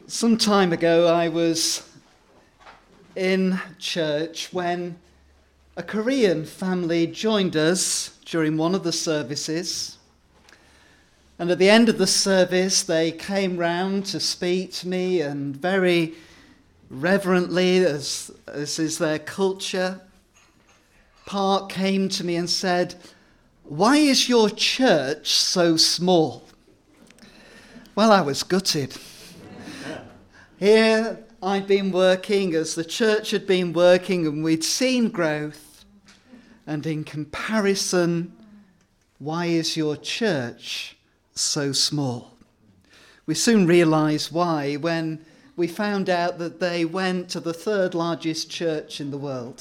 Some time ago, I was in church when a Korean family joined us during one of the services. And at the end of the service, they came round to speak to me, and very reverently, as is their culture, Park came to me and said, "Why is your church so small?" Well, I was gutted. Here I'd been working as the church had been working, and we'd seen growth. And in comparison, why is your church so small? We soon realised why when we found out that they went to the third largest church in the world.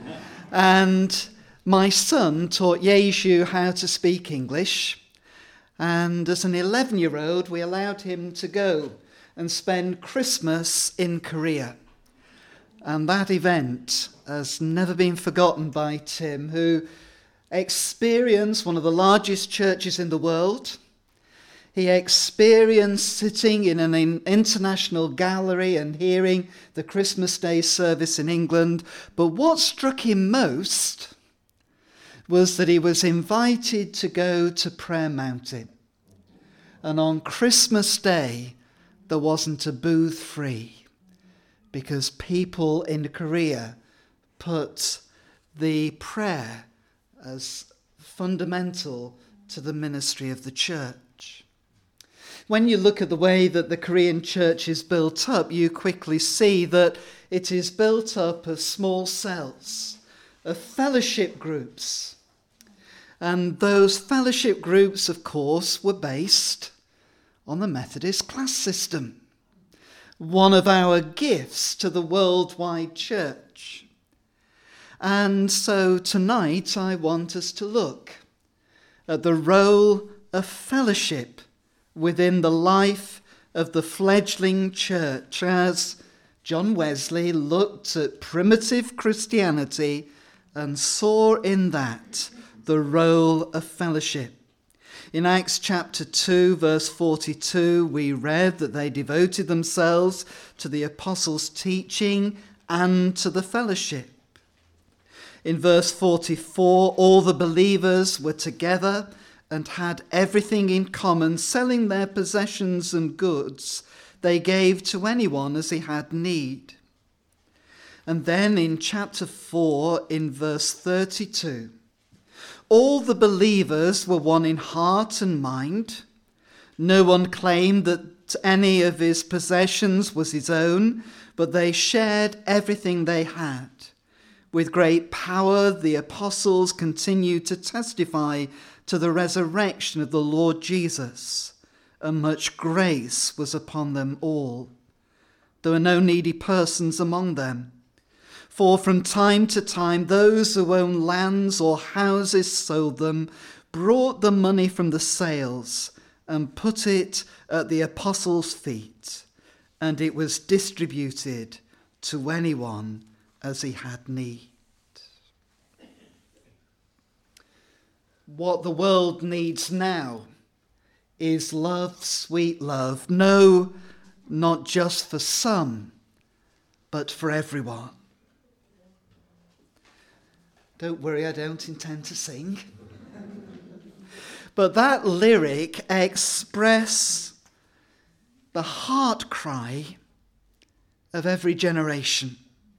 And my son taught Yeju how to speak English. And as an 11-year-old, we allowed him to go and spend Christmas in Korea. And that event has never been forgotten by Tim, who experienced one of the largest churches in the world. He experienced sitting in an international gallery and hearing the Christmas Day service in England. But what struck him most was that he was invited to go to Prayer Mountain. And on Christmas Day, there wasn't a booth free, because people in Korea put the prayer as fundamental to the ministry of the church. When you look at the way that the Korean church is built up, you quickly see that it is built up of small cells, of fellowship groups. And those fellowship groups, of course, were based on the Methodist class system, one of our gifts to the worldwide church. And so tonight I want us to look at the role of fellowship within the life of the fledgling church, as John Wesley looked at primitive Christianity and saw in that the role of fellowship. In Acts chapter 2, verse 42, we read that they devoted themselves to the apostles' teaching and to the fellowship. In verse 44, all the believers were together and had everything in common, selling their possessions and goods they gave to anyone as he had need. And then in chapter 4, in verse 32, all the believers were one in heart and mind. No one claimed that any of his possessions was his own, but they shared everything they had. With great power, the apostles continued to testify to the resurrection of the Lord Jesus, and much grace was upon them all. There were no needy persons among them. For from time to time, those who owned lands or houses sold them, brought the money from the sales, and put it at the apostles' feet, and it was distributed to anyone as he had need. What the world needs now is love, sweet love. No, not just for some, but for everyone. Don't worry, I don't intend to sing. But that lyric expresses the heart cry of every generation.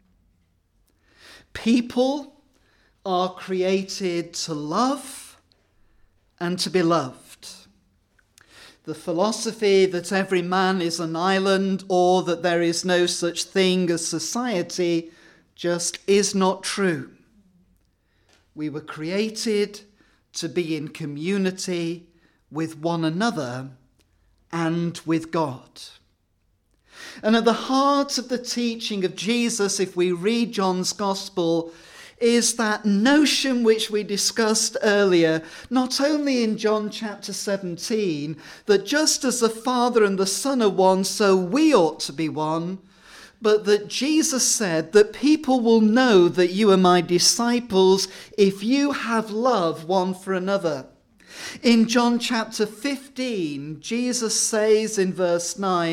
People are created to love and to be loved. The philosophy that every man is an island, or that there is no such thing as society, just is not true. We were created to be in community with one another and with God. And at the heart of the teaching of Jesus, if we read John's Gospel, is that notion which we discussed earlier, not only in John chapter 17, that just as the Father and the Son are one, so we ought to be one, but that Jesus said that people will know that you are my disciples if you have love one for another. In John chapter 15, Jesus says in verse 9,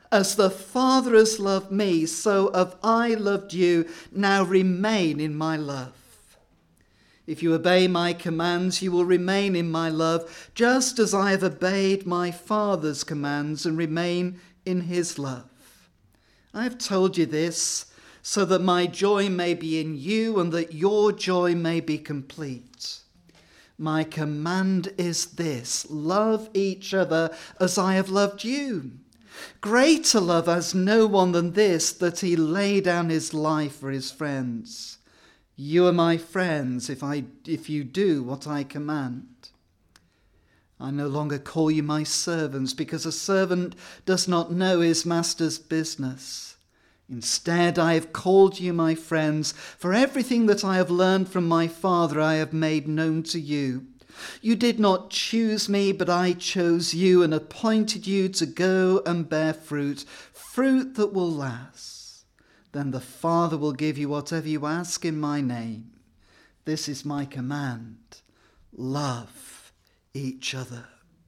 As the Father has loved me, so have I loved you. Now remain in my love. If you obey my commands, you will remain in my love, just as I have obeyed my Father's commands and remain in his love. I have told you this so that my joy may be in you and that your joy may be complete. My command is this: love each other as I have loved you. Greater love has no one than this, that he lay down his life for his friends. You are my friends if you do what I command. I no longer call you my servants, because a servant does not know his master's business. Instead, I have called you my friends, for everything that I have learned from my Father I have made known to you. You did not choose me, but I chose you and appointed you to go and bear fruit, fruit that will last. Then the Father will give you whatever you ask in my name. This is my command: love each other.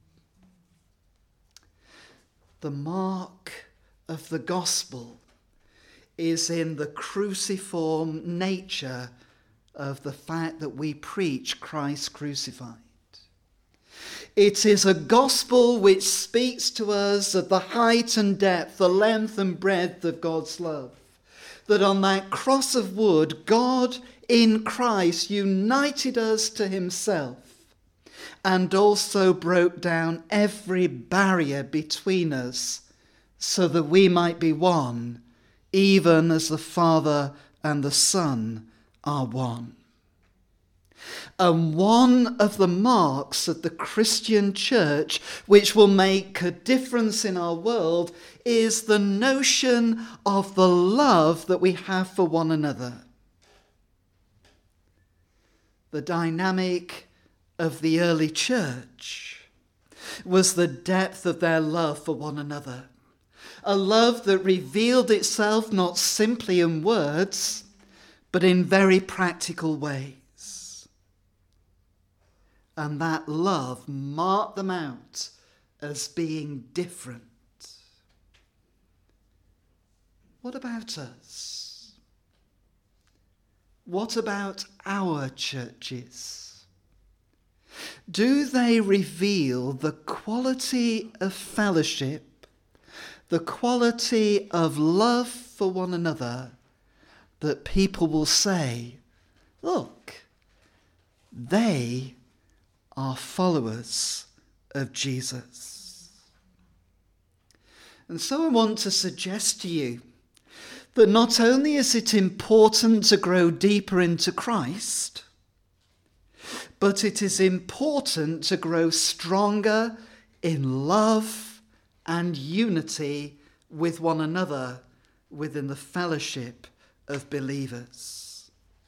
The mark of the gospel is in the cruciform nature of the fact that we preach Christ crucified. It is a gospel which speaks to us of the height and depth, the length and breadth of God's love. That on that cross of wood, God in Christ united us to himself and also broke down every barrier between us so that we might be one, even as the Father and the Son are one. And one of the marks of the Christian church, which will make a difference in our world, is the notion of the love that we have for one another. The dynamic of the early church was the depth of their love for one another. A love that revealed itself not simply in words, but in very practical ways. And that love marked them out as being different. What about us? What about our churches? Do they reveal the quality of fellowship, the quality of love for one another, that people will say, look, they are followers of Jesus? And so I want to suggest to you that not only is it important to grow deeper into Christ, but it is important to grow stronger in love and unity with one another within the fellowship of believers.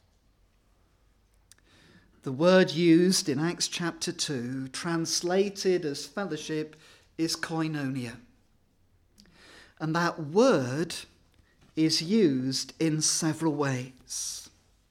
The word used in Acts chapter 2, translated as fellowship, is koinonia. And that word is used in several ways.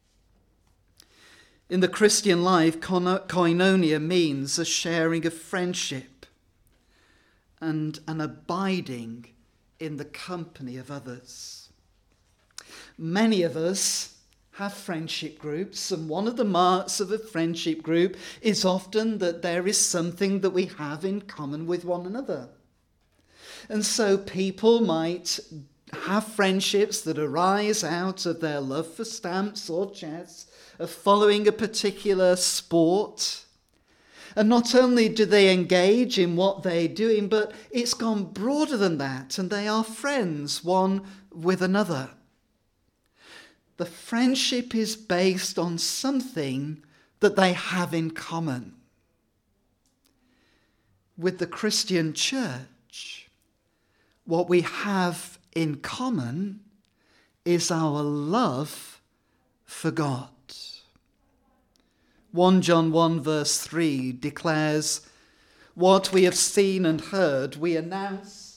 In the Christian life, koinonia means a sharing of friendship and an abiding in the company of others. Many of us have friendship groups, and one of the marks of a friendship group is often that there is something that we have in common with one another. And so people might have friendships that arise out of their love for stamps or chess, of following a particular sport. And not only do they engage in what they're doing, but it's gone broader than that, and they are friends one with another. The friendship is based on something that they have in common. With the Christian church, what we have in common is our love for God. 1 John 1 verse 3 declares, "What we have seen and heard, we announce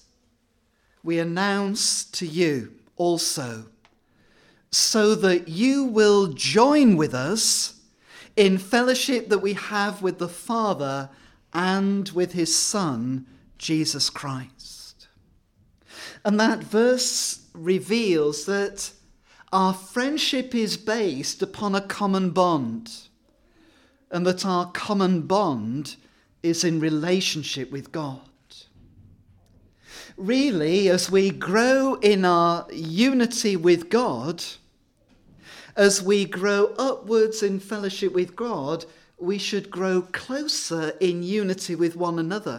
to you also, so that you will join with us in fellowship that we have with the Father and with his Son, Jesus Christ." And that verse reveals that our friendship is based upon a common bond, and that our common bond is in relationship with God. Really, as we grow in our unity with God, as we grow upwards in fellowship with God, we should grow closer in unity with one another.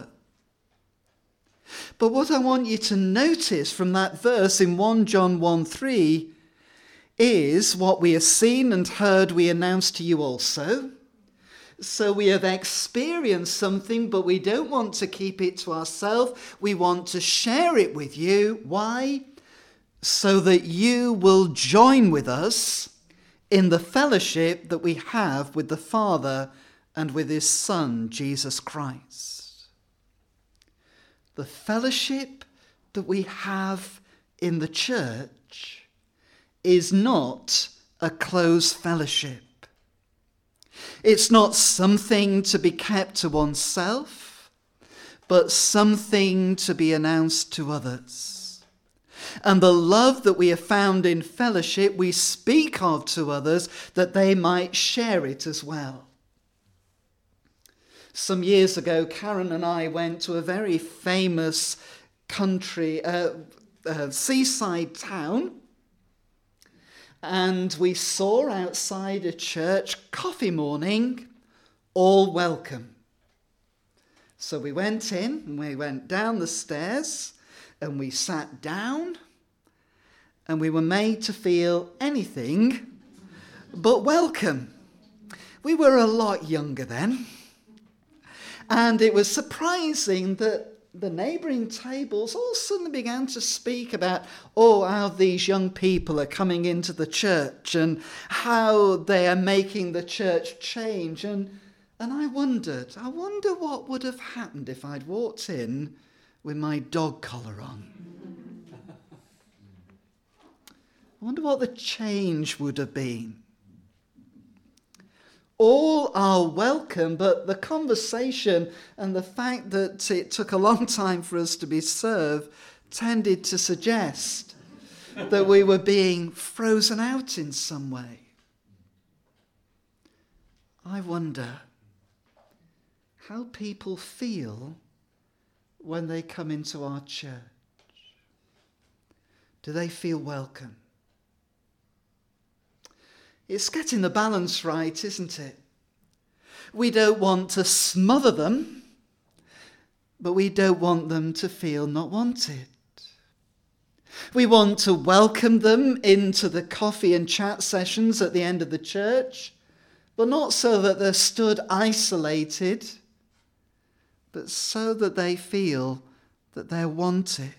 But what I want you to notice from that verse in 1 John 1:3 is what we have seen and heard we announce to you also. So we have experienced something, but we don't want to keep it to ourselves. We want to share it with you. Why? So that you will join with us in the fellowship that we have with the Father and with his Son, Jesus Christ. The fellowship that we have in the church is not a closed fellowship. It's not something to be kept to oneself, but something to be announced to others. And the love that we have found in fellowship, we speak of to others that they might share it as well. Some years ago, Karen and I went to a very famous country, seaside town, and we saw outside a church, coffee morning, all welcome. So we went in and we went down the stairs and we sat down and we were made to feel anything but welcome. We were a lot younger then, and it was surprising that the neighbouring tables all suddenly began to speak about, how these young people are coming into the church and how they are making the church change. And I wonder what would have happened if I'd walked in with my dog collar on. I wonder what the change would have been. All are welcome, but the conversation and the fact that it took a long time for us to be served tended to suggest that we were being frozen out in some way. I wonder how people feel when they come into our church. Do they feel welcome? It's getting the balance right, isn't it? We don't want to smother them, but we don't want them to feel not wanted. We want to welcome them into the coffee and chat sessions at the end of the church, but not so that they're stood isolated, but so that they feel that they're wanted.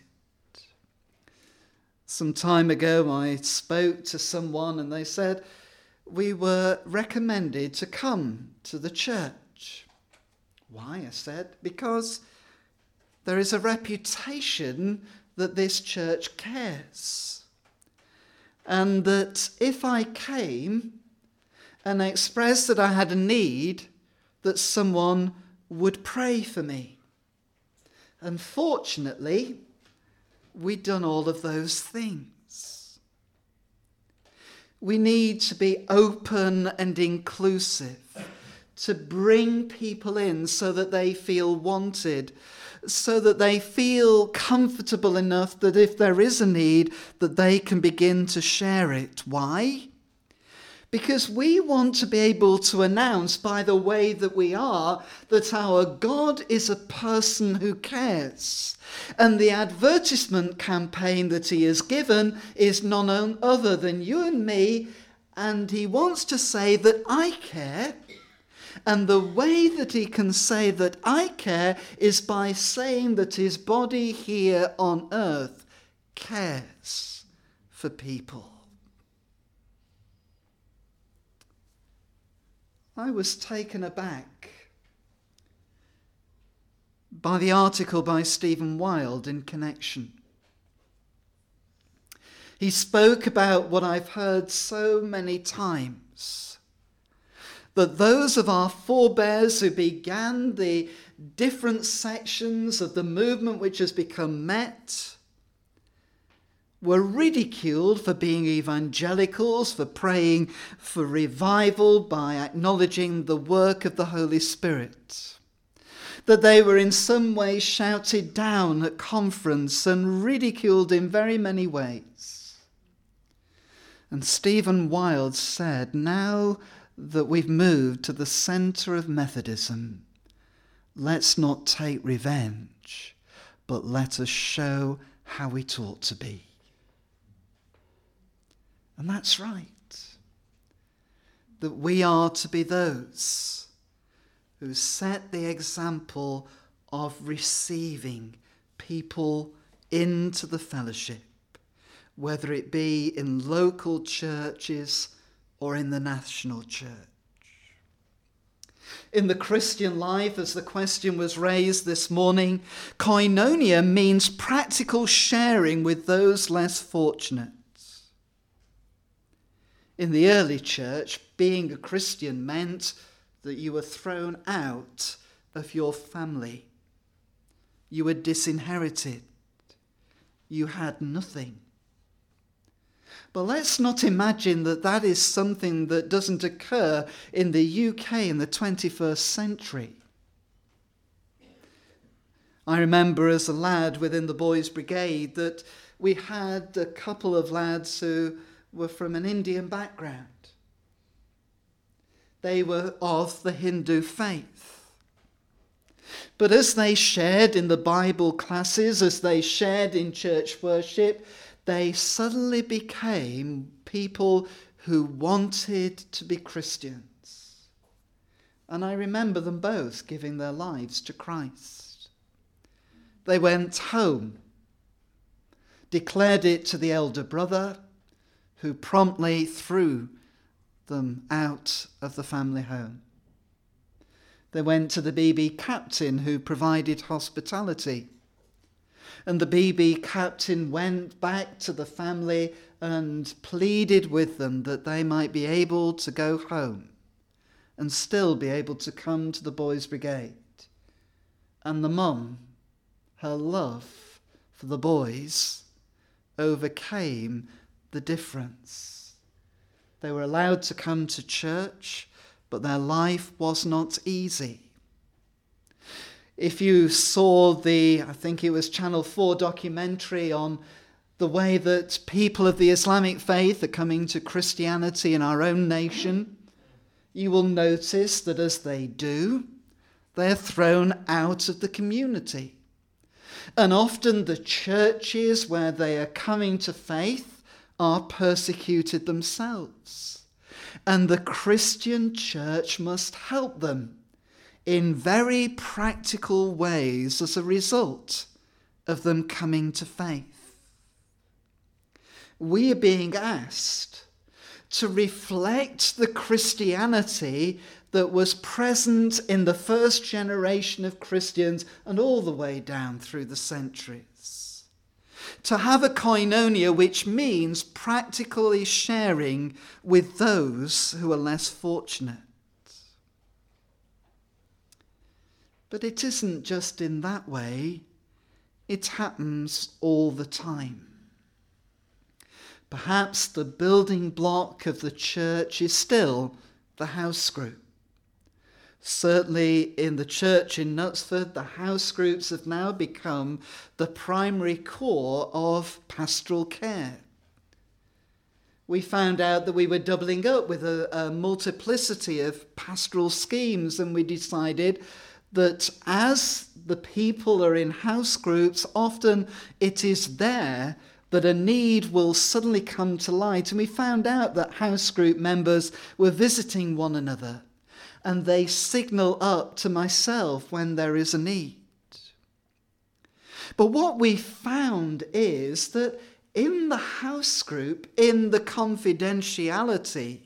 Some time ago, I spoke to someone and they said, we were recommended to come to the church. Why? I said, because there is a reputation that this church cares. And that if I came and expressed that I had a need, that someone would pray for me. Unfortunately, we'd done all of those things. We need to be open and inclusive, to bring people in so that they feel wanted, so that they feel comfortable enough that if there is a need, that they can begin to share it. Why? Because we want to be able to announce by the way that we are that our God is a person who cares. And the advertisement campaign that he has given is none other than you and me. And he wants to say that I care. And the way that he can say that I care is by saying that his body here on earth cares for people. I was taken aback by the article by Stephen Wild in Connection. He spoke about what I've heard so many times, that those of our forebears who began the different sections of the movement which has become Met were ridiculed for being evangelicals, for praying for revival by acknowledging the work of the Holy Spirit. That they were in some way shouted down at conference and ridiculed in very many ways. And Stephen Wilde said, now that we've moved to the centre of Methodism, let's not take revenge, but let us show how it ought to be. And that's right. That we are to be those who set the example of receiving people into the fellowship, whether it be in local churches or in the national church. In the Christian life, as the question was raised this morning, koinonia means practical sharing with those less fortunate. In the early church, being a Christian meant that you were thrown out of your family. You were disinherited. You had nothing. But let's not imagine that that is something that doesn't occur in the UK in the 21st century. I remember as a lad within the Boys Brigade that we had a couple of lads who were from an Indian background. They were of the Hindu faith. But as they shared in the Bible classes, as they shared in church worship, they suddenly became people who wanted to be Christians. And I remember them both giving their lives to Christ. They went home, declared it to the elder brother, who promptly threw them out of the family home. They went to the BB captain, who provided hospitality. And the BB captain went back to the family and pleaded with them that they might be able to go home and still be able to come to the Boys Brigade. And the mum, her love for the boys, overcame the difference. They were allowed to come to church, but their life was not easy. If you saw I think it was Channel 4 documentary on the way that people of the Islamic faith are coming to Christianity in our own nation, you will notice that as they do, they're thrown out of the community. And often the churches where they are coming to faith are persecuted themselves. And the Christian church must help them in very practical ways as a result of them coming to faith. We are being asked to reflect the Christianity that was present in the first generation of Christians and all the way down through the centuries. To have a koinonia which means practically sharing with those who are less fortunate. But it isn't just in that way. It happens all the time. Perhaps the building block of the church is still the house group. Certainly in the church in Knutsford, the house groups have now become the primary core of pastoral care. We found out that we were doubling up with a multiplicity of pastoral schemes, and we decided that as the people are in house groups, often it is there that a need will suddenly come to light. And we found out that house group members were visiting one another, and they signal up to myself when there is a need. But what we found is that in the house group, in the confidentiality,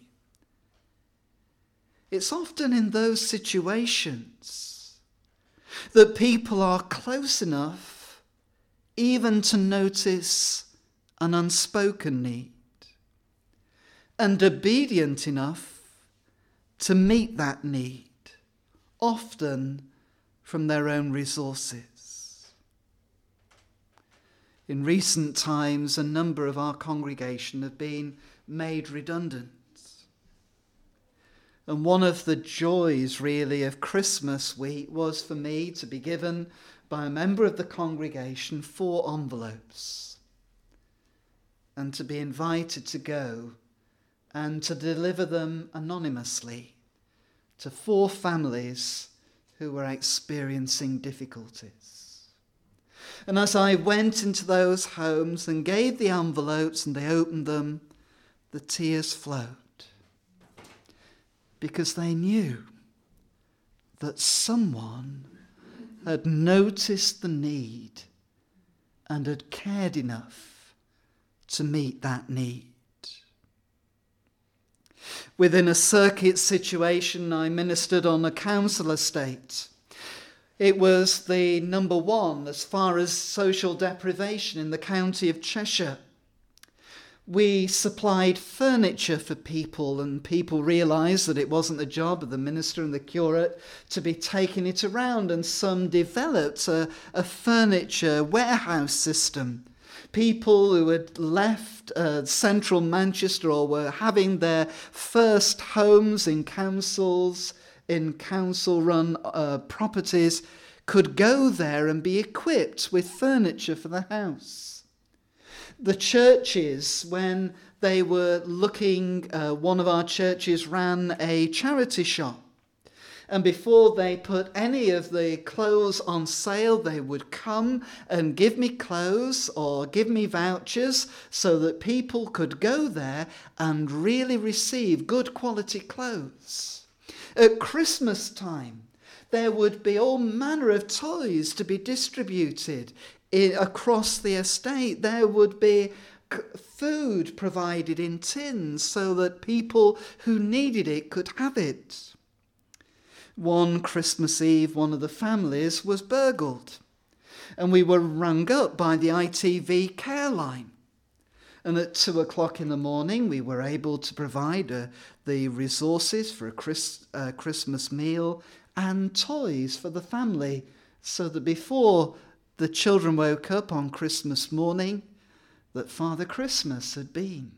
it's often in those situations that people are close enough even to notice an unspoken need, and obedient enough to meet that need, often from their own resources. In recent times, a number of our congregation have been made redundant. And one of the joys, really, of Christmas week was for me to be given by a member of the congregation 4 envelopes and to be invited to go and to deliver them anonymously to 4 families who were experiencing difficulties. And as I went into those homes and gave the envelopes and they opened them, the tears flowed. Because they knew that someone had noticed the need and had cared enough to meet that need. Within a circuit situation, I ministered on a council estate. It was the number 1 as far as social deprivation in the county of Cheshire. We supplied furniture for people, and people realised that it wasn't the job of the minister and the curate to be taking it around, and some developed a furniture warehouse system. People who had left central Manchester or were having their first homes in councils, in council-run properties, could go there and be equipped with furniture for the house. The churches, when they were looking, one of our churches ran a charity shop. And before they put any of the clothes on sale, they would come and give me clothes or give me vouchers so that people could go there and really receive good quality clothes. At Christmas time, there would be all manner of toys to be distributed across the estate. There would be food provided in tins so that people who needed it could have it. One Christmas Eve, one of the families was burgled, and we were rung up by the ITV care line. And at 2:00 in the morning, we were able to provide the resources for a Christmas meal and toys for the family, so that before the children woke up on Christmas morning, that Father Christmas had been.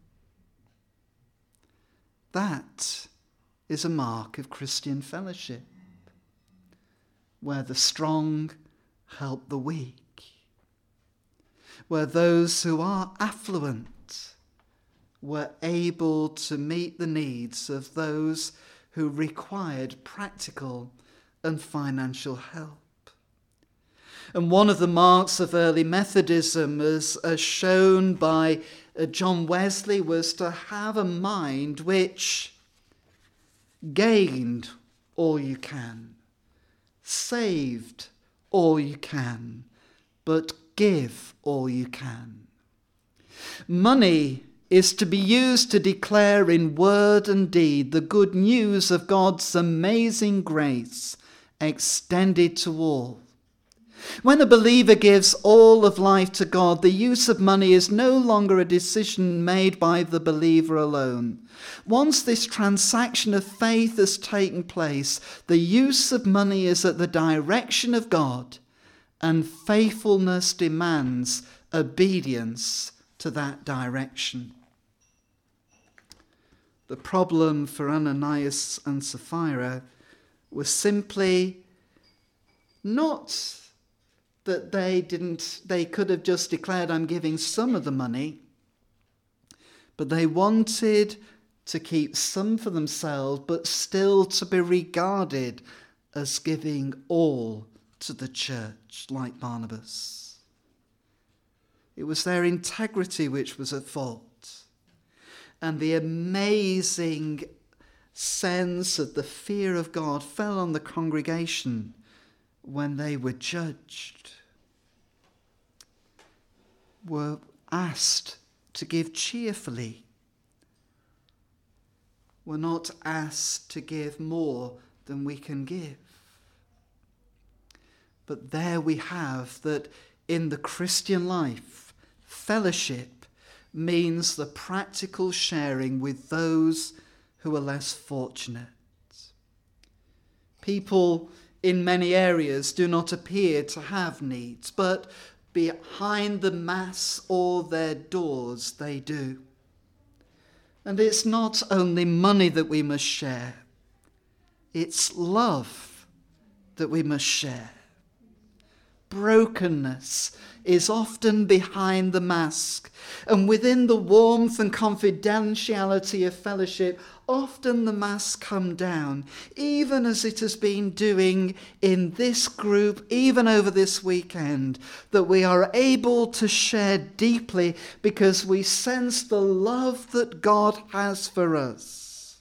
That is a mark of Christian fellowship, where the strong help the weak, where those who are affluent were able to meet the needs of those who required practical and financial help. And one of the marks of early Methodism, as shown by John Wesley, was to have a mind which gained all you can, saved all you can, but give all you can. Money is to be used to declare in word and deed the good news of God's amazing grace extended to all. When a believer gives all of life to God, the use of money is no longer a decision made by the believer alone. Once this transaction of faith has taken place, the use of money is at the direction of God, and faithfulness demands obedience to that direction. The problem for Ananias and Sapphira was simply not that they could have just declared, I'm giving some of the money, but they wanted to keep some for themselves, but still to be regarded as giving all to the church, like Barnabas. It was their integrity which was at fault, and the amazing sense of the fear of God fell on the congregation when they were judged, were asked to give cheerfully, were not asked to give more than we can give. But there we have that in the Christian life, fellowship means the practical sharing with those who are less fortunate. People in many areas do not appear to have needs, but behind the mass or their doors, they do. And it's not only money that we must share, it's love that we must share. Brokenness is often behind the mask, and within the warmth and confidentiality of fellowship, often the mask come down, even as it has been doing in this group, even over this weekend, that we are able to share deeply because we sense the love that God has for us.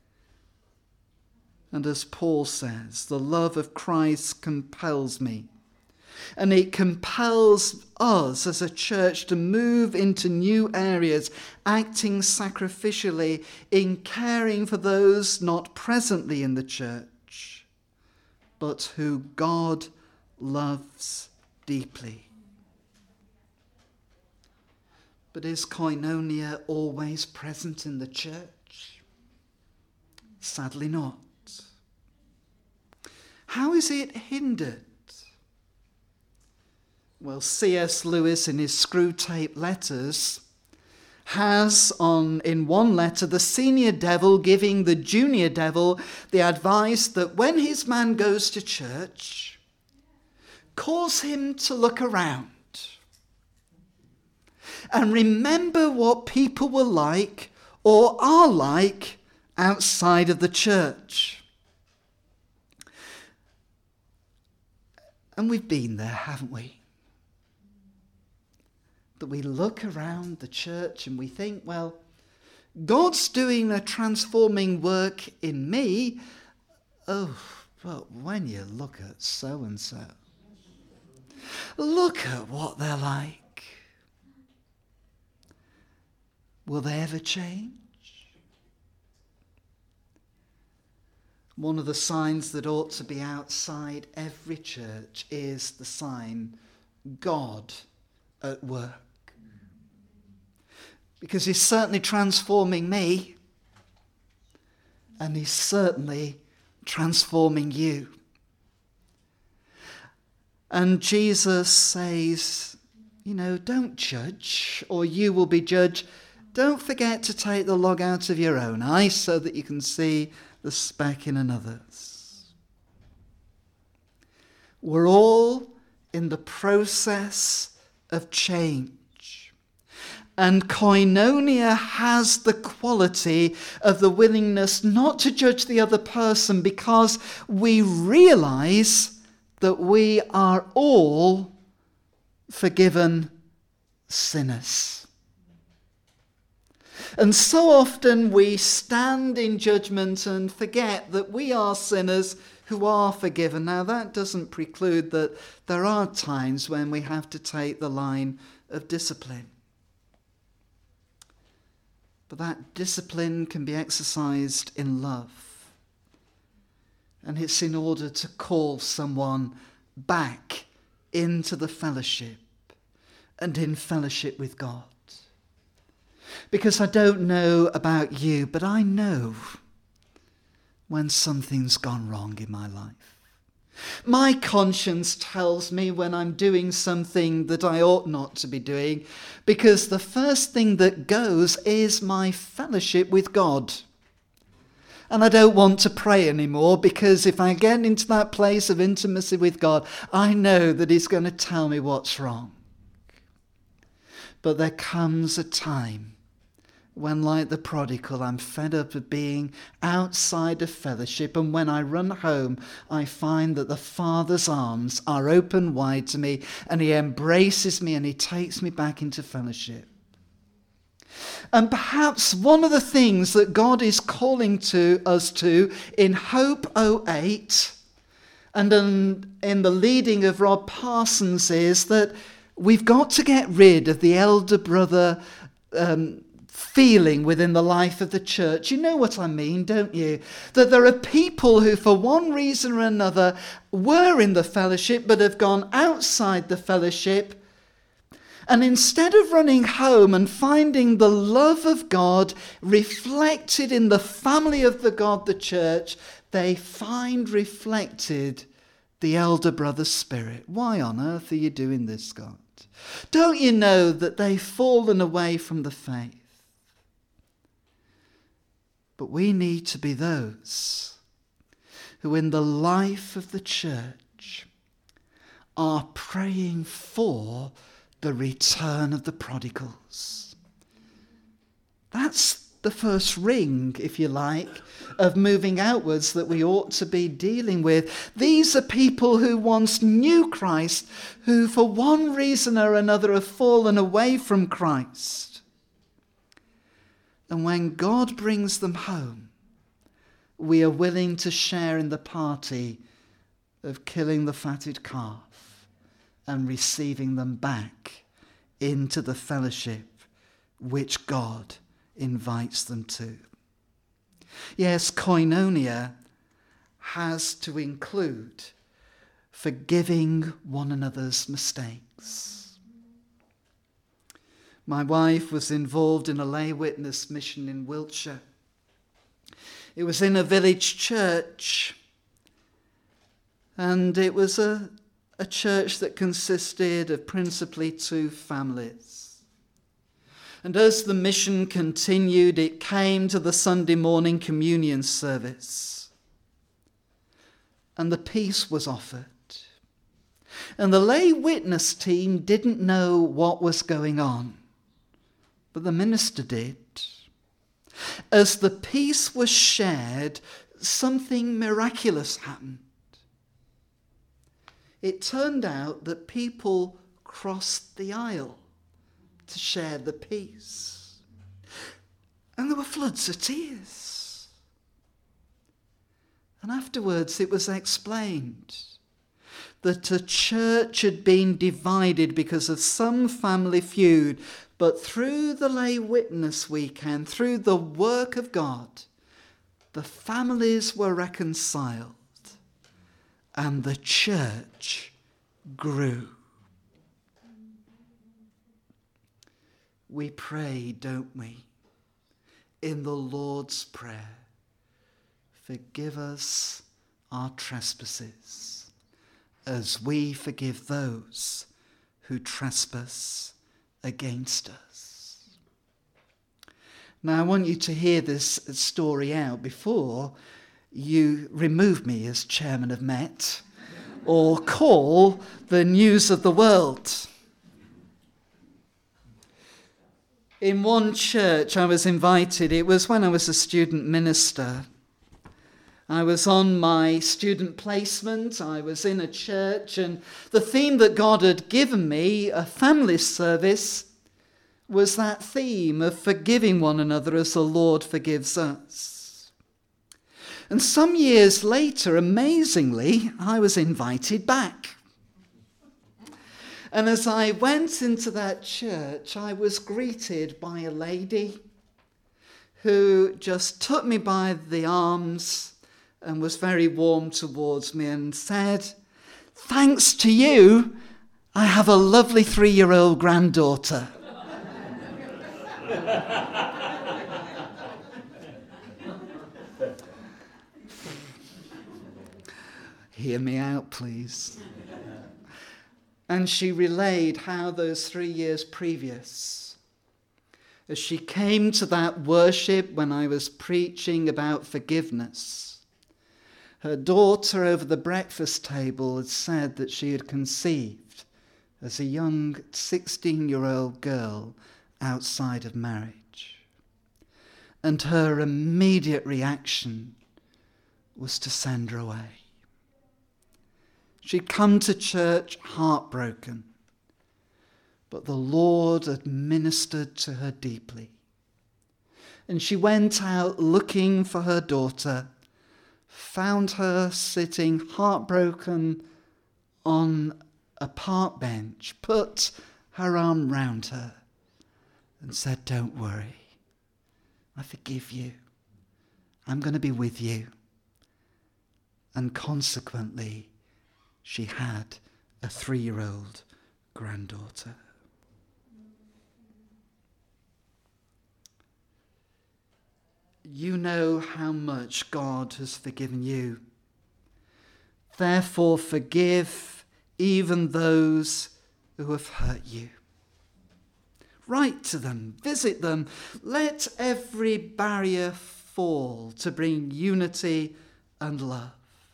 And as Paul says, the love of Christ compels me. And it compels us as a church to move into new areas, acting sacrificially in caring for those not presently in the church, but who God loves deeply. But is koinonia always present in the church? Sadly not. How is it hindered? Well, C.S. Lewis in his Screwtape Letters has in one letter the senior devil giving the junior devil the advice that when his man goes to church, cause him to look around and remember what people were like or are like outside of the church. And we've been there, haven't we? That we look around the church and we think, well, God's doing a transforming work in me. Oh, but when you look at so-and-so, look at what they're like. Will they ever change? One of the signs that ought to be outside every church is the sign, God at work. Because he's certainly transforming me, and he's certainly transforming you. And Jesus says, don't judge, or you will be judged. Don't forget to take the log out of your own eye so that you can see the speck in another's. We're all in the process of change. And koinonia has the quality of the willingness not to judge the other person because we realize that we are all forgiven sinners. And so often we stand in judgment and forget that we are sinners who are forgiven. Now that doesn't preclude that there are times when we have to take the line of discipline. But that discipline can be exercised in love. And it's in order to call someone back into the fellowship and in fellowship with God. Because I don't know about you, but I know when something's gone wrong in my life. My conscience tells me when I'm doing something that I ought not to be doing, because the first thing that goes is my fellowship with God. And I don't want to pray anymore, because if I get into that place of intimacy with God, I know that he's going to tell me what's wrong. But there comes a time when, like the prodigal, I'm fed up of being outside of fellowship, and when I run home, I find that the Father's arms are open wide to me, and he embraces me and he takes me back into fellowship. And perhaps one of the things that God is calling to us to in Hope 08 and in the leading of Rob Parsons is that we've got to get rid of the elder brother feeling within the life of the church. You know what I mean, don't you? That there are people who, for one reason or another, were in the fellowship but have gone outside the fellowship. And instead of running home and finding the love of God reflected in the family of the God, the church, they find reflected the elder brother spirit. Why on earth are you doing this, God? Don't you know that they've fallen away from the faith? But we need to be those who in the life of the church are praying for the return of the prodigals. That's the first ring, if you like, of moving outwards that we ought to be dealing with. These are people who once knew Christ, who for one reason or another have fallen away from Christ. And when God brings them home, we are willing to share in the party of killing the fatted calf and receiving them back into the fellowship which God invites them to. Yes, koinonia has to include forgiving one another's mistakes. My wife was involved in a lay witness mission in Wiltshire. It was in a village church, and it was a church that consisted of principally 2 families. And as the mission continued, it came to the Sunday morning communion service. And the peace was offered. And the lay witness team didn't know what was going on, but the minister did. As the peace was shared, something miraculous happened. It turned out that people crossed the aisle to share the peace. And there were floods of tears. And afterwards it was explained that a church had been divided because of some family feud, but through the lay witness weekend, through the work of God, the families were reconciled and the church grew. We pray, don't we, in the Lord's Prayer, forgive us our trespasses, as we forgive those who trespass against us. Now, I want you to hear this story out before you remove me as chairman of Met or call the news of the world. In one church I was invited, it was when I was a student minister. I was on my student placement, I was in a church, and the theme that God had given me, a family service, was that theme of forgiving one another as the Lord forgives us. And some years later, amazingly, I was invited back. And as I went into that church, I was greeted by a lady who just took me by the arms and was very warm towards me and said, "Thanks to you, I have a lovely 3-year-old granddaughter." Hear me out, please. And she relayed how those 3 years previous, as she came to that worship when I was preaching about forgiveness, her daughter over the breakfast table had said that she had conceived as a young 16-year-old girl outside of marriage. And her immediate reaction was to send her away. She'd come to church heartbroken, but the Lord had ministered to her deeply. And she went out looking for her daughter, found her sitting heartbroken on a park bench, put her arm round her and said, "Don't worry, I forgive you. I'm going to be with you." And consequently, she had a 3-year-old granddaughter. You know how much God has forgiven you. Therefore, forgive even those who have hurt you. Write to them, visit them, let every barrier fall to bring unity and love.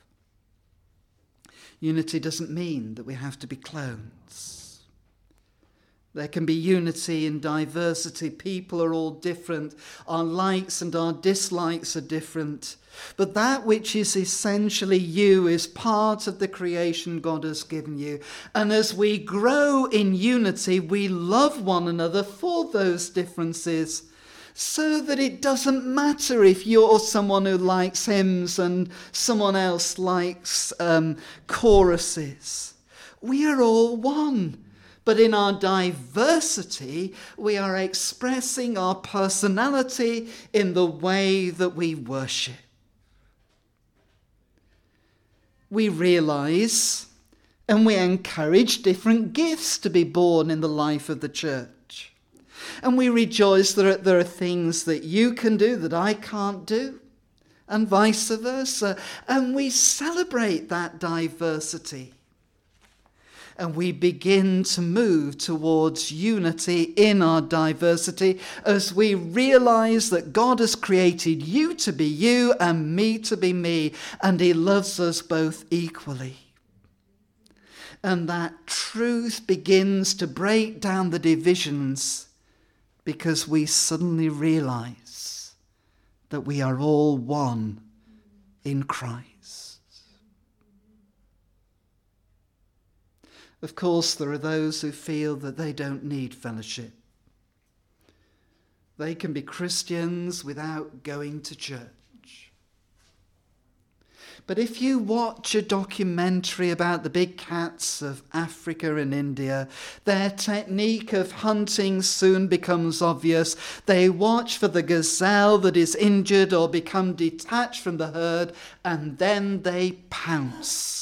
Unity doesn't mean that we have to be clones. There can be unity in diversity. People are all different. Our likes and our dislikes are different. But that which is essentially you is part of the creation God has given you. And as we grow in unity, we love one another for those differences, so that it doesn't matter if you're someone who likes hymns and someone else likes choruses. We are all one. But in our diversity, we are expressing our personality in the way that we worship. We realise and we encourage different gifts to be born in the life of the church. And we rejoice that there are things that you can do that I can't do, and vice versa. And we celebrate that diversity. And we begin to move towards unity in our diversity as we realize that God has created you to be you and me to be me, and he loves us both equally. And that truth begins to break down the divisions because we suddenly realize that we are all one in Christ. Of course, there are those who feel that they don't need fellowship. They can be Christians without going to church. But if you watch a documentary about the big cats of Africa and India, their technique of hunting soon becomes obvious. They watch for the gazelle that is injured or become detached from the herd, and then they pounce.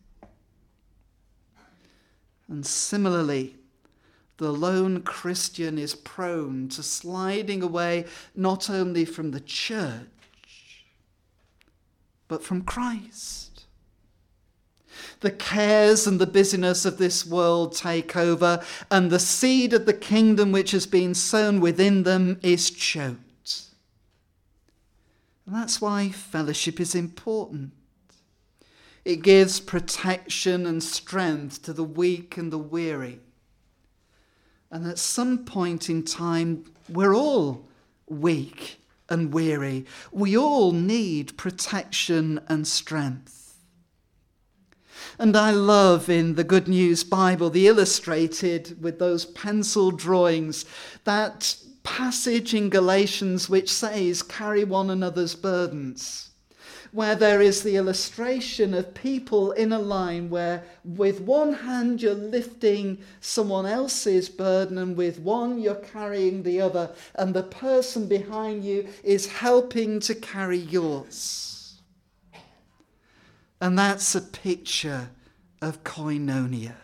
And similarly, the lone Christian is prone to sliding away not only from the church, but from Christ. The cares and the busyness of this world take over, and the seed of the kingdom which has been sown within them is choked. And that's why fellowship is important. It gives protection and strength to the weak and the weary. And at some point in time, we're all weak and weary. We all need protection and strength. And I love in the Good News Bible, the illustrated with those pencil drawings, that passage in Galatians which says, carry one another's burdens, where there is the illustration of people in a line where with one hand you're lifting someone else's burden and with one you're carrying the other, and the person behind you is helping to carry yours. And that's a picture of koinonia.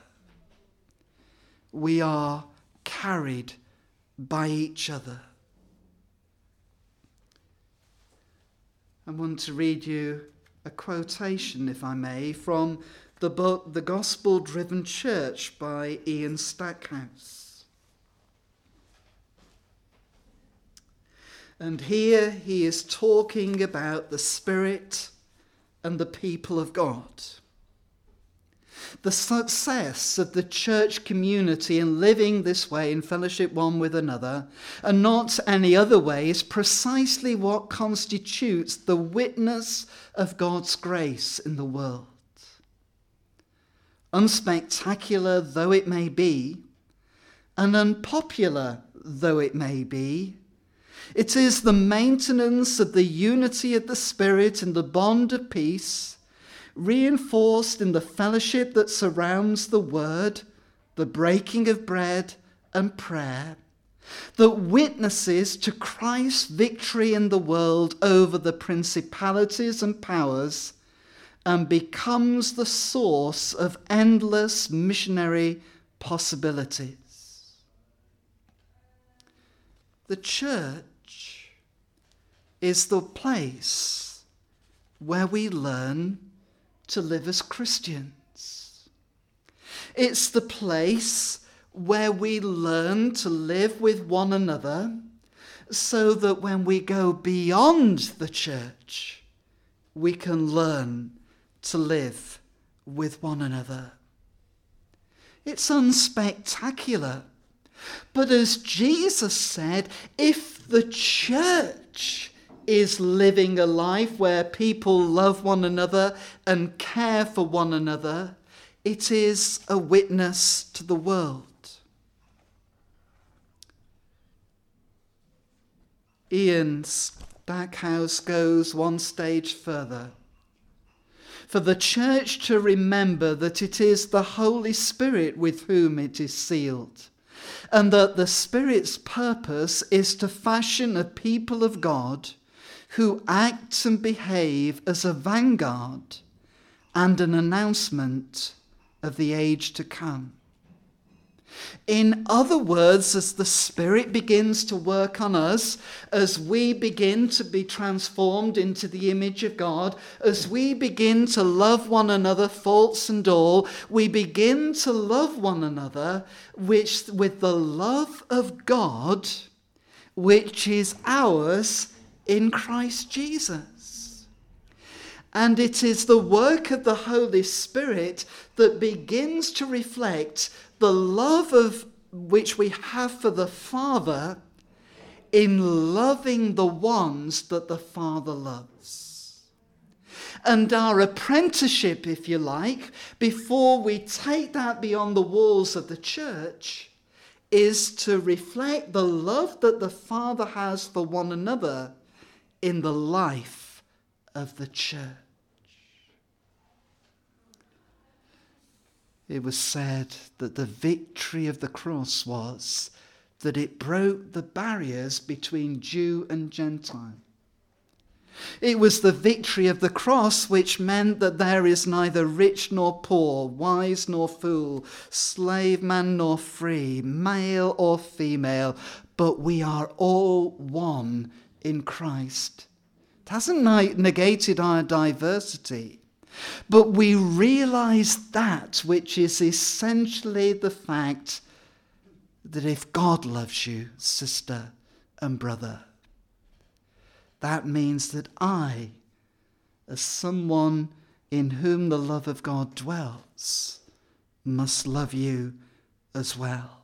We are carried by each other. I want to read you a quotation, if I may, from the book The Gospel-Driven Church by Ian Stackhouse. And here he is talking about the Spirit and the people of God. The success of the church community in living this way in fellowship one with another, and not any other way, is precisely what constitutes the witness of God's grace in the world. Unspectacular though it may be, and unpopular though it may be, it is the maintenance of the unity of the Spirit and the bond of peace, reinforced in the fellowship that surrounds the word, the breaking of bread and prayer, that witnesses to Christ's victory in the world over the principalities and powers, and becomes the source of endless missionary possibilities. The church is the place where we learn to live as Christians. It's the place where we learn to live with one another so that when we go beyond the church, we can learn to live with one another. It's unspectacular. But as Jesus said, if the church is living a life where people love one another and care for one another, it is a witness to the world. Ian Stackhouse goes one stage further. For the church to remember that it is the Holy Spirit with whom it is sealed, and that the Spirit's purpose is to fashion a people of God who act and behave as a vanguard and an announcement of the age to come. In other words, as the Spirit begins to work on us, as we begin to be transformed into the image of God, as we begin to love one another, faults and all, we begin to love one another with the love of God, which is ours in Christ Jesus. And it is the work of the Holy Spirit that begins to reflect the love of which we have for the Father in loving the ones that the Father loves. And our apprenticeship, if you like, before we take that beyond the walls of the church, is to reflect the love that the Father has for one another in the life of the church. It was said that the victory of the cross was that it broke the barriers between Jew and Gentile. It was the victory of the cross which meant that there is neither rich nor poor, wise nor fool, slave man nor free, male or female, but we are all one in Christ. It hasn't negated our diversity. But we realize that which is essentially the fact that if God loves you, sister and brother, that means that I, as someone in whom the love of God dwells, must love you as well.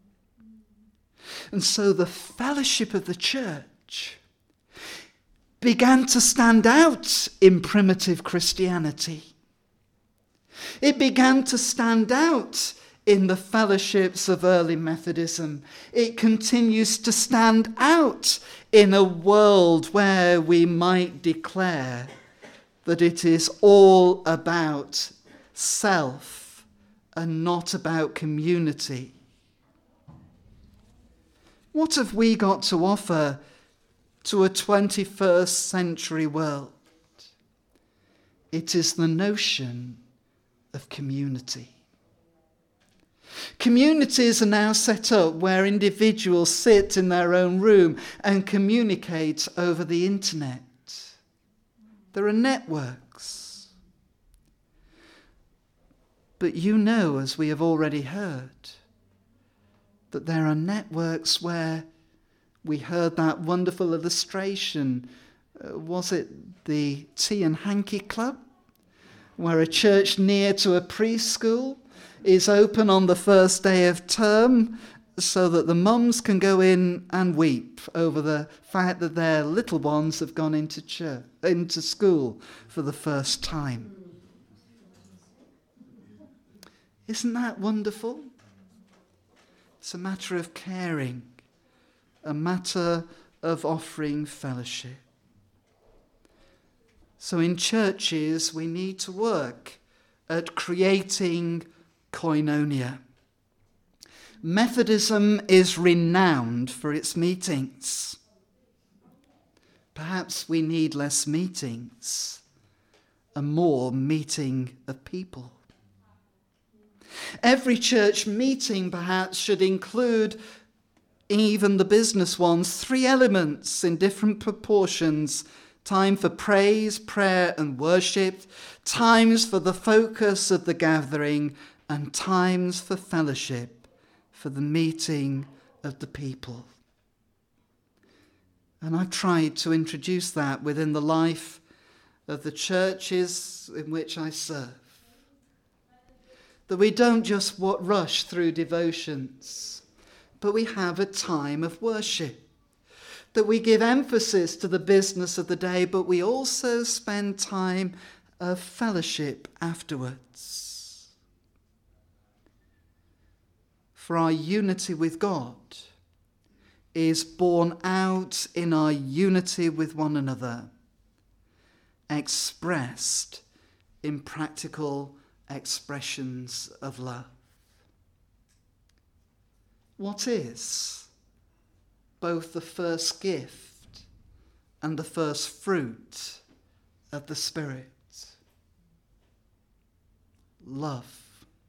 And so the fellowship of the church began to stand out in primitive Christianity. It began to stand out in the fellowships of early Methodism. It continues to stand out in a world where we might declare that it is all about self and not about community. What have we got to offer to a 21st century world? It is the notion of community. Communities are now set up where individuals sit in their own room and communicate over the internet. There are networks. But you know, as we have already heard, that there are networks where we heard that wonderful illustration. Was it the Tea and Hanky Club? Where a church near to a preschool is open on the first day of term so that the mums can go in and weep over the fact that their little ones have gone into school for the first time. Isn't that wonderful? It's a matter of caring, a matter of offering fellowship. So in churches, we need to work at creating koinonia. Methodism is renowned for its meetings. Perhaps we need less meetings and more meeting of people. Every church meeting perhaps should include, even the business ones, 3 elements in different proportions: time for praise, prayer and worship, times for the focus of the gathering, and times for fellowship, for the meeting of the people. And I've tried to introduce that within the life of the churches in which I serve. That we don't just rush through devotions, but we have a time of worship. That we give emphasis to the business of the day, but we also spend time of fellowship afterwards. For our unity with God is borne out in our unity with one another, expressed in practical expressions of love. What is both the first gift and the first fruit of the Spirit? Love.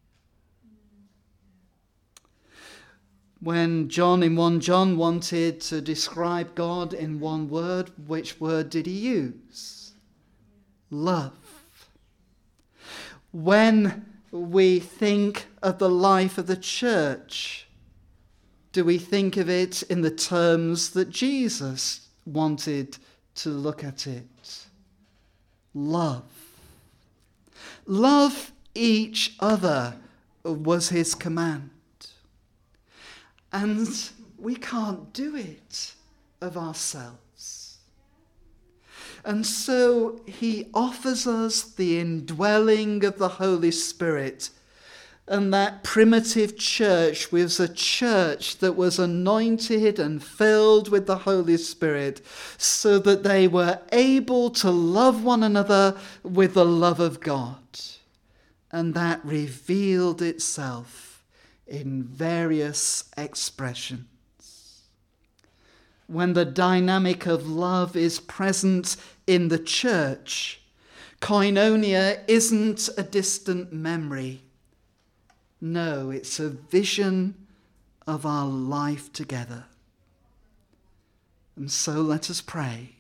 When John in 1 John wanted to describe God in one word, which word did he use? Love. When we think of the life of the church, do we think of it in the terms that Jesus wanted to look at it? Love. Love each other was his command. And we can't do it of ourselves. And so he offers us the indwelling of the Holy Spirit. And that primitive church was a church that was anointed and filled with the Holy Spirit, so that they were able to love one another with the love of God. And that revealed itself in various expressions. When the dynamic of love is present in the church, koinonia isn't a distant memory. No, it's a vision of our life together. And so let us pray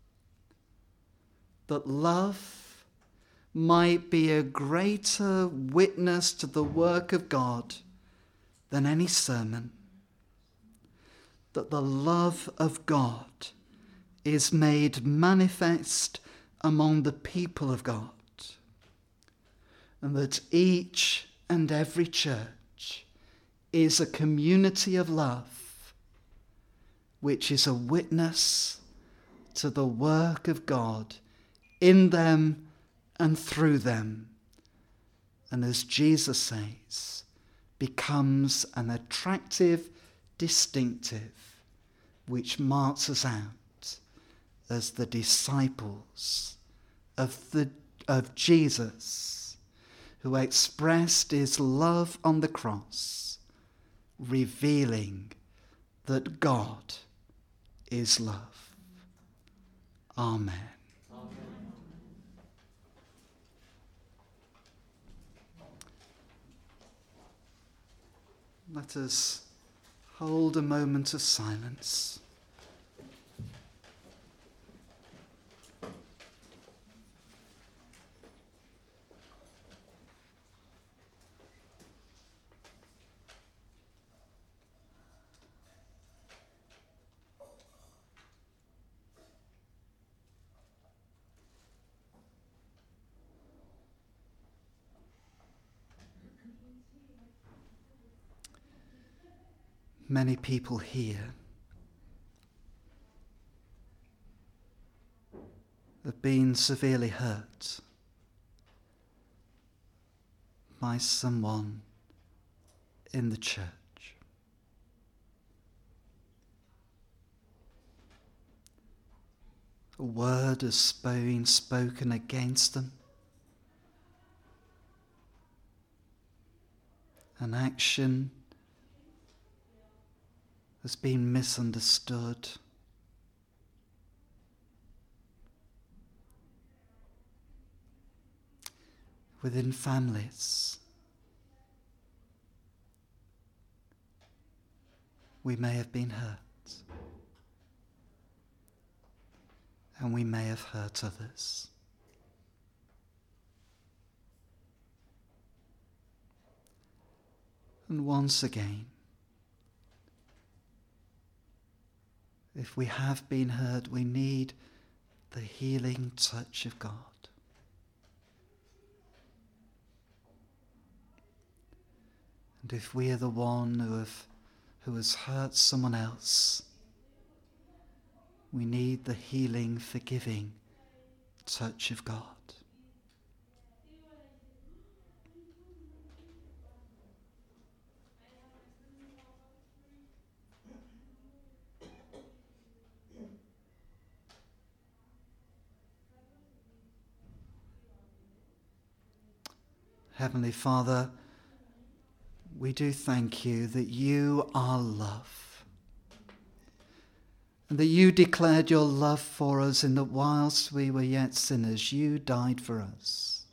that love might be a greater witness to the work of God than any sermon, that the love of God is made manifest among the people of God, and that each and every church is a community of love, which is a witness to the work of God in them and through them, and as Jesus says, becomes an attractive distinctive which marks us out as the disciples of Jesus, who expressed his love on the cross, revealing that God is love. Amen. Let us hold a moment of silence. Many people here have been severely hurt by someone in the church. A word has been spoken against them. An action has been misunderstood. Within families, we may have been hurt, and we may have hurt others. And once again, If we have been hurt, we need the healing touch of God. And if we are the one who has hurt someone else, we need the healing, forgiving touch of God. Heavenly Father, we do thank you that you are love, and that you declared your love for us in that whilst we were yet sinners, you died for us.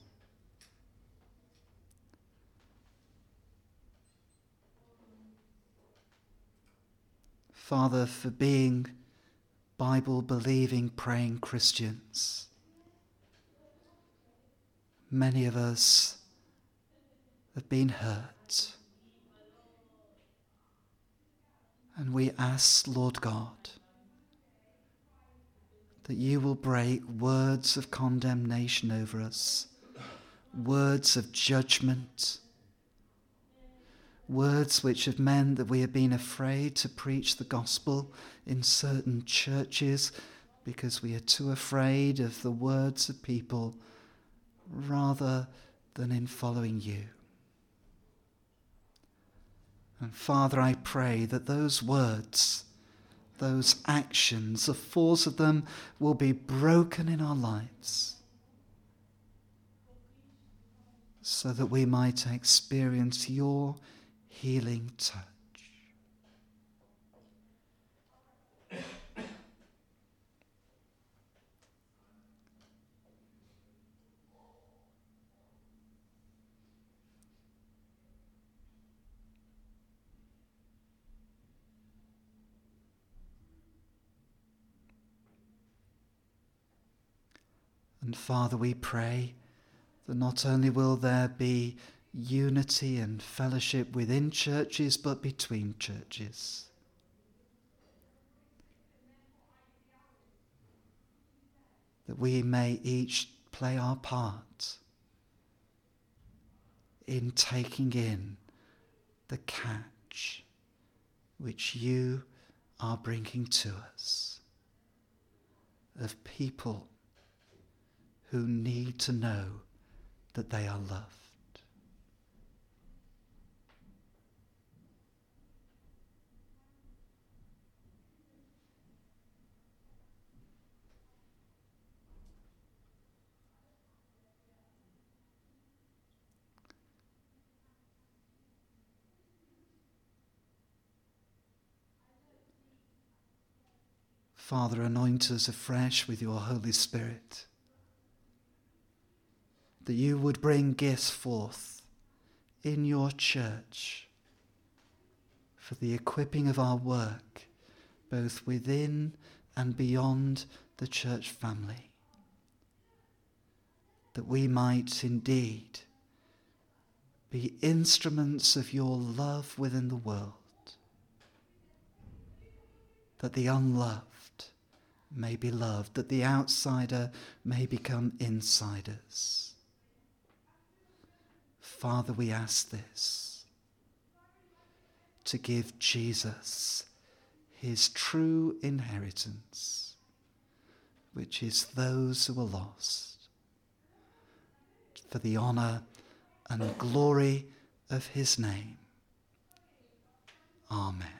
Father, for being Bible-believing, praying Christians, many of us have been hurt. And we ask, Lord God, that you will break words of condemnation over us, words of judgment, words which have meant that we have been afraid to preach the gospel in certain churches because we are too afraid of the words of people rather than in following you. And Father, I pray that those words, those actions, the force of them will be broken in our lives so that we might experience your healing touch. And Father, we pray that not only will there be unity and fellowship within churches, but between churches. That we may each play our part in taking in the catch which you are bringing to us of people who need to know that they are loved. Father, anoint us afresh with your Holy Spirit, that you would bring gifts forth in your church for the equipping of our work, both within and beyond the church family, that we might indeed be instruments of your love within the world, that the unloved may be loved, that the outsider may become insiders. Father, we ask this to give Jesus his true inheritance, which is those who are lost, for the honour and glory of his name. Amen.